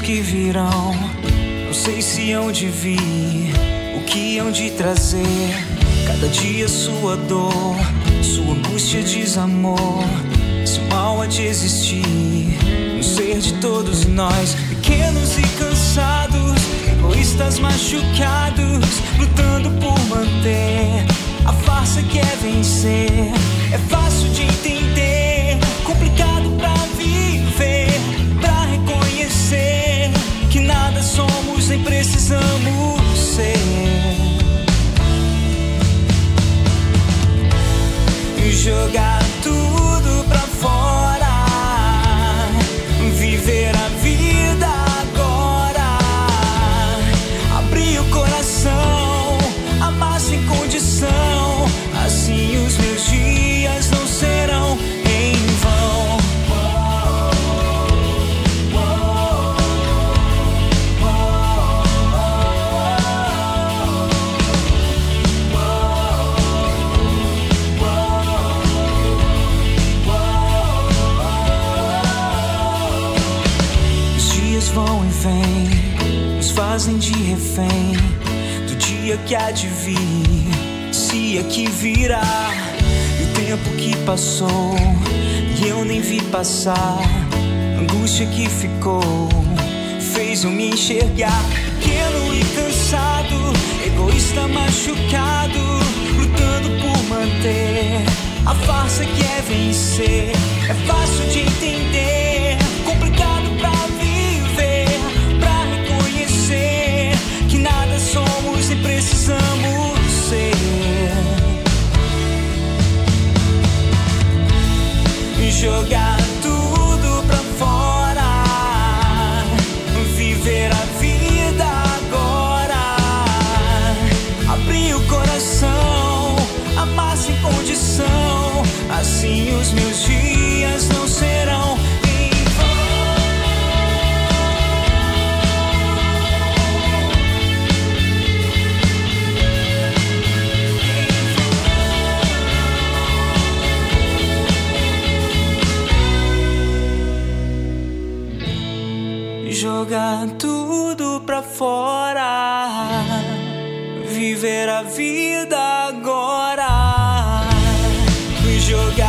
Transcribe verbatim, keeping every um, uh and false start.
que virão, não sei se hão de vir, o que hão de trazer. Cada dia sua dor, sua angústia, desamor. Se o mal há de existir no ser de todos nós, pequenos e cansados, egoístas machucados, lutando por manter a farsa que é vencer. É fácil de entender, complicado pra viver, pra reconhecer que nada somos nem precisamos ser. Jogar tudo pra fora, viver a vida agora, abrir o coração, amar sem condição. Assim os meus dias não serão em vão. Os dias vão e vêm, nos fazem de refém do dia que há de vir, se é que virá. E o tempo que passou e eu nem vi passar, a angústia que ficou fez eu me enxergar. Pequeno e cansado, egoísta machucado, lutando por manter a farsa que é vencer. É fácil de entender, complicado pra viver, pra reconhecer que nada somos e precisamos ser. Jogar tudo pra fora, viver a vida agora, abrir o coração, amar sem condição. Assim os meus dias não serão em jogar tudo pra fora, viver a vida agora, jogar